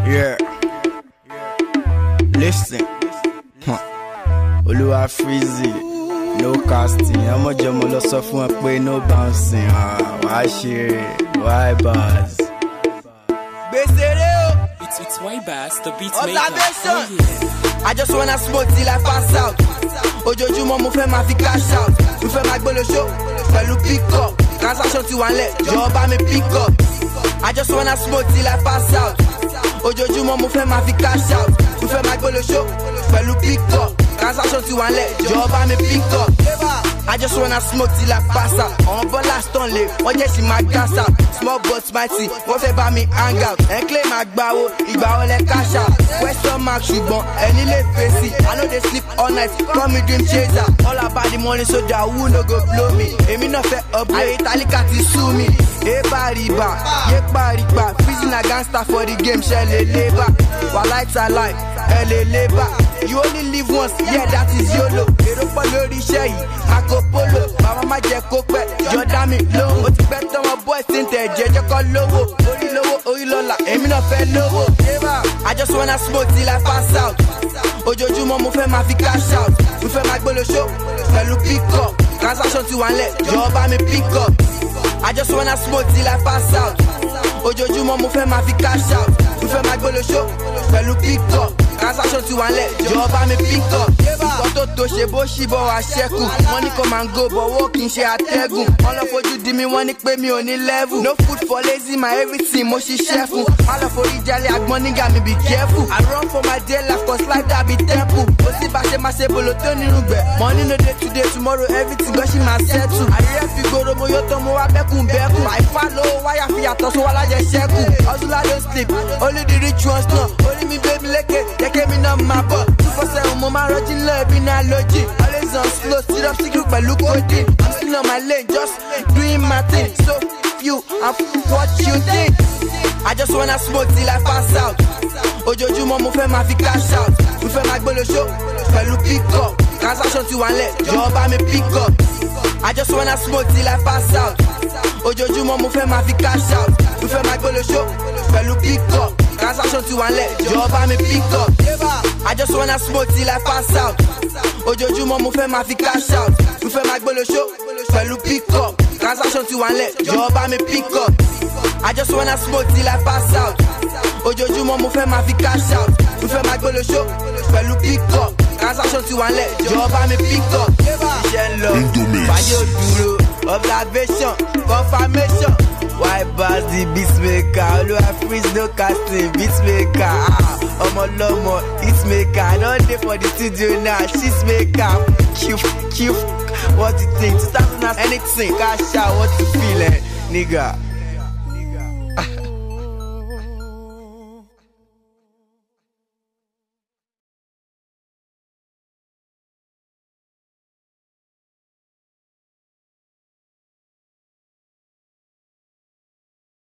Yeah. Listen. Oluwa Freezy. No casting. I'm a jumbo lo sọ fún ẹ pé no bouncing. Why share? Why buzz? It's why bass, the beat maker. Oh, yeah. I just wanna smoke till I pass out. Ojoojúmọ́ mo fẹ́ máa fi cash out. Mo fẹ́ máa gbé lo show pẹ̀lú pick up. Transaction ti wà nílẹ̀, jọ̀ọ́ bá mi pick up. I just wanna smoke till I pass out. Ojoojúmọ́ mo fẹ́ máa fi cash out. Mo fẹ́ máa gbé lo show pẹ̀lú pick up. Transaction ti wà nílẹ̀, jọ̀ọ́ bá mi pick up. I just wanna smoke till I pass out. On bola stone lay, wọ́n jẹ́ sí máa gas out. Small but mighty, wọ́n fẹ́ bá mi hang out. Ẹ claim àgbáwo, ìgbàwo lẹ cash out. Question mark ṣùgbọ́n ẹni lè fèsì. I no dey sleep all night, call me dream chaser. All about the money so that who no go blow me. Èmi náà fẹ́ upgrade, Tálíkà ti sú mi. Eba riba, yepa riba. Freezing a gangster for the game, ṣẹlẹ̀ labour. Wàláì tàláì, ẹ lè labour. You only live once, yeah that is YOLO. Èrò pọ̀ lórí iṣẹ́ yìí, Marco Polo. Bàbá má jẹ́ kó pẹ́, jọ dá mi lóhùn. Ó ti pẹ́ tọ́mọ boys tí ń tẹ̀ jẹ́jẹ́ kọ́ lówó. Orí lówó, orí lọ́la, èmi náà fẹ́ lówó. I just wanna smoke till I pass out. Ojoojúmọ́ mo fẹ́ máa fi cash out. Mo fẹ́ máa gbé lo show pẹ̀lú pick up. Transaction ti wà nílẹ̀, jọ̀ọ́ bá mi pick up. I just wanna smoke till I pass out. Ojoojúmọ́ mo fẹ́ máa fi cash out. Mo fẹ́ máa gbé lo show pẹ̀lú pick up. Transaction ti wà nílẹ̀, jọ̀ọ́ bá mi pick up. Ìkọ́ tó tó ṣe bó ṣì bọ̀ wá ṣẹ́kù. Wọ́n ní come and go but wó kì í ṣe àtẹ́gùn. Wọ́n lọ fojú di mi, wọ́n ní pé mi ò ní level. No food for lazy, my everything mo ṣiṣẹ́ fún. Wọ́n lọ forí jalè àgbọn nígà mi be careful. I run for my day life cause life that be temple. Ó sì bá ṣe máa ṣe bolo tó nírúgbẹ̀. Money no day today tomorrow everything gan ṣì máa settle. Àríyá fi gbòòrò mo yóò tán mo wá bẹ́kùn bẹ́kùn. Àìfà lówó wáyà fi yàtọ̀ sówó alájẹ ṣẹ́kù. Hustler don't sleep, only the rich ones know. Orí mi gbé mi lékè, jẹ́kẹ́ mi náà máa bọ̀. 247 mo máa rọ́jí lọ ẹbí náà lójì. Always on slow, sit up secret pẹ̀lú codeine. I'm still on my lane, just doing my thing. So few, I'm what you think. I just wanna smoke till I pass out. Ojoojúmọ́ mo fẹ́ máa fi cash out. Mo fẹ́ máa gbé lo show pẹ̀lú pick up. Transaction ti wà nílẹ̀, jọ̀ọ́ bá mi pick up. I just wanna smoke till I pass out. Ojoojúmọ́ mo fẹ́ máa fi cash out. Mo fẹ́ máa gbé lo show pẹ̀lú pick up. Transaction ti wà nílẹ̀, jọ̀ọ́ bá mi pick up. I just wanna smoke till I pass out. Ojoojúmọ́ mo fẹ́ máa fi cash out. Mo fẹ́ máa gbé lo show pẹ̀lú pick up. Transaction ti wà nílẹ̀, jọ̀ọ́ bá mi pick up. I just wanna smoke till I pass out. Ojoojúmọ́ mo fẹ́ máa fi cash out. Mo fẹ́ máa gbé lo show pẹ̀lú pick up. Transaction ti wà nílẹ̀, jọ̀ọ́ bá mi pick up. Iṣẹ́ ń lọ, fàyè ò dúró, observation, confirmation. Why buzz the beatmaker? Oluwa Freezy no casting, beatmaker. Ọmọ lọ́mọ, hitmaker. I don't dey for the studio now, shitmaker. Cute, what you think? 2000 anything, cash out, what you feel, nigga?